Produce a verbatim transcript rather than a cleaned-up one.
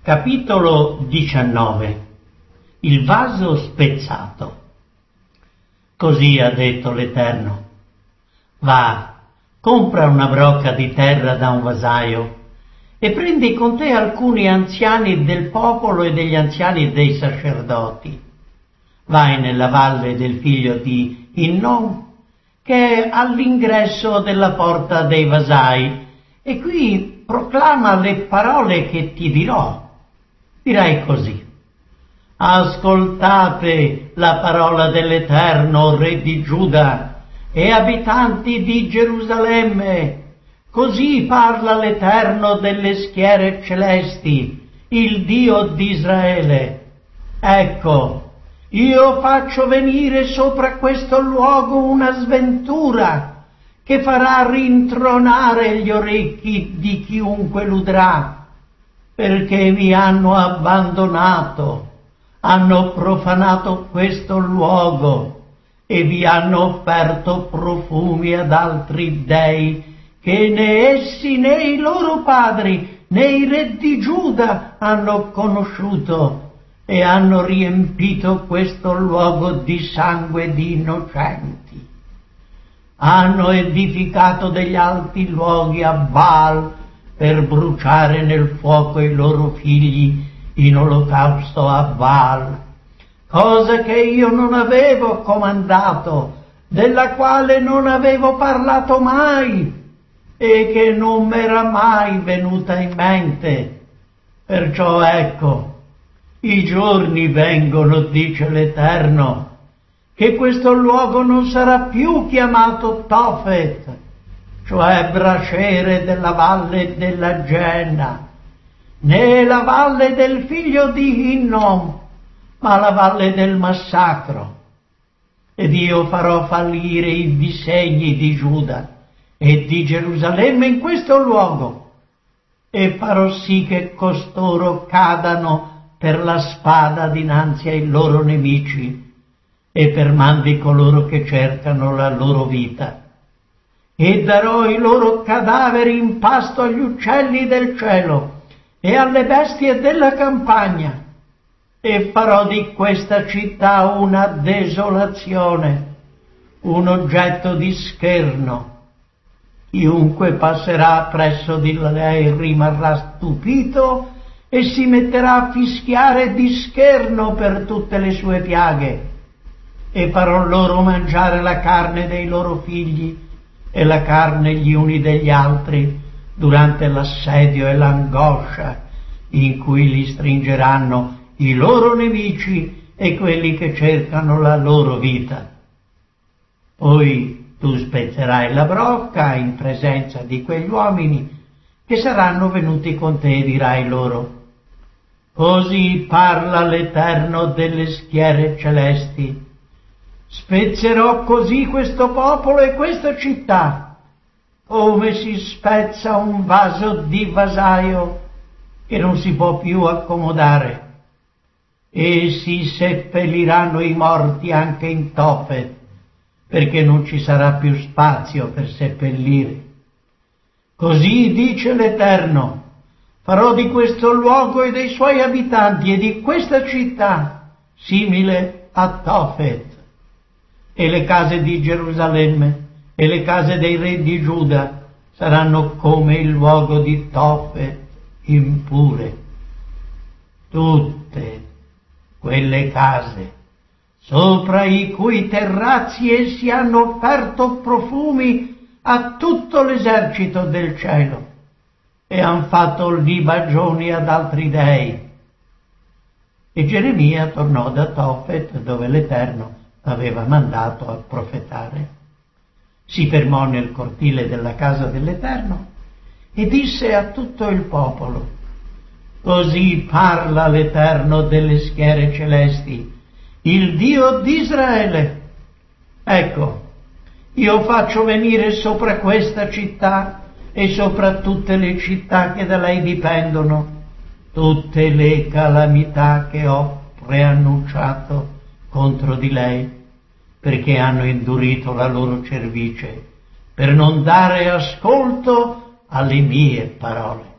Capitolo diciannove. Il vaso spezzato. Così ha detto l'Eterno: va, compra una brocca di terra da un vasaio e prendi con te alcuni anziani del popolo e degli anziani dei sacerdoti. Vai nella valle del figlio di Innom, che è all'ingresso della porta dei vasai, e qui proclama le parole che ti dirò. Dirai così: ascoltate la parola dell'Eterno, Re di Giuda, e abitanti di Gerusalemme. Così parla l'Eterno delle schiere celesti, il Dio di Israele. Ecco, io faccio venire sopra questo luogo una sventura che farà rintronare gli orecchi di chiunque l'udrà, perché mi hanno abbandonato, hanno profanato questo luogo e vi hanno offerto profumi ad altri dei che né essi né i loro padri né i re di Giuda hanno conosciuto, e hanno riempito questo luogo di sangue di innocenti. Hanno edificato degli alti luoghi a Baal per bruciare nel fuoco i loro figli in olocausto a Baal, cosa che io non avevo comandato, della quale non avevo parlato mai e che non m'era mai venuta in mente. Perciò ecco, i giorni vengono, dice l'Eterno, che questo luogo non sarà più chiamato Tofet, cioè braciere della valle della Genna, né la valle del figlio di Hinnom, ma la valle del massacro. Ed io farò fallire i disegni di Giuda e di Gerusalemme in questo luogo, e farò sì che costoro cadano per la spada dinanzi ai loro nemici e per man di coloro che cercano la loro vita. E darò i loro cadaveri in pasto agli uccelli del cielo e alle bestie della campagna, e farò di questa città una desolazione, un oggetto di scherno. Chiunque passerà presso di lei rimarrà stupito e si metterà a fischiare di scherno per tutte le sue piaghe, e farò loro mangiare la carne dei loro figli e la carne gli uni degli altri durante l'assedio e l'angoscia in cui li stringeranno i loro nemici e quelli che cercano la loro vita. Poi tu spezzerai la brocca in presenza di quegli uomini che saranno venuti con te, e dirai loro: così parla l'Eterno delle schiere celesti, spezzerò così questo popolo e questa città, come si spezza un vaso di vasaio che non si può più accomodare, e si seppelliranno i morti anche in Tofet, perché non ci sarà più spazio per seppellire. Così dice l'Eterno: farò di questo luogo e dei suoi abitanti e di questa città simile a Tofet, e le case di Gerusalemme e le case dei re di Giuda saranno come il luogo di Tofet impure. Tutte quelle case sopra i cui terrazzi essi hanno offerto profumi a tutto l'esercito del cielo e han fatto libagioni ad altri dei. E Geremia tornò da Tofet, dove l'Eterno aveva mandato a profetare. Si fermò nel cortile della casa dell'Eterno e disse a tutto il popolo: così parla l'Eterno delle schiere celesti, il Dio di Israele. Ecco, io faccio venire sopra questa città e sopra tutte le città che da lei dipendono tutte le calamità che ho preannunciato contro di lei, perché hanno indurito la loro cervice per non dare ascolto alle mie parole.